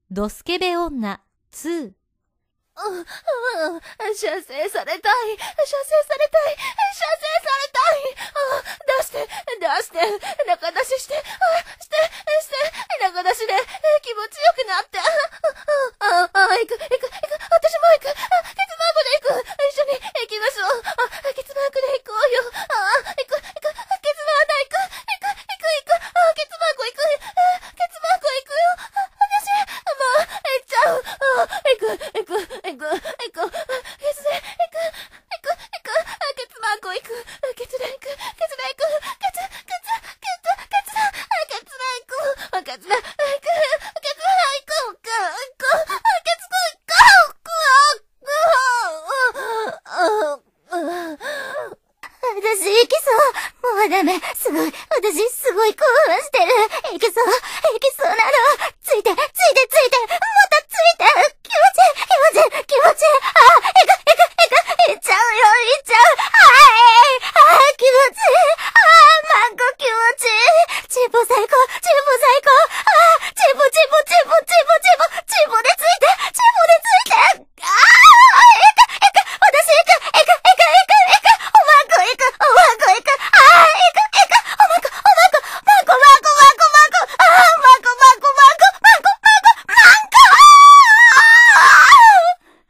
ドスケベ女2。 射精されたい。射精されたい。射精されたい。出して。中出しして。中出しで気持ちよくなって。行く。私も行く。ケツバーコで行く。一緒に行きましょう。ケツバーコで行こうよ。行く。ケツバーコ行く。ケツバーコ行く。ケツバーコ行くよ。私、もう、行っちゃう。行く。ケツで行く。ケツバーコ行く。ケツで行く。私行きそう。もうダメ。私すごい興奮してる。行きそうなの。ついて。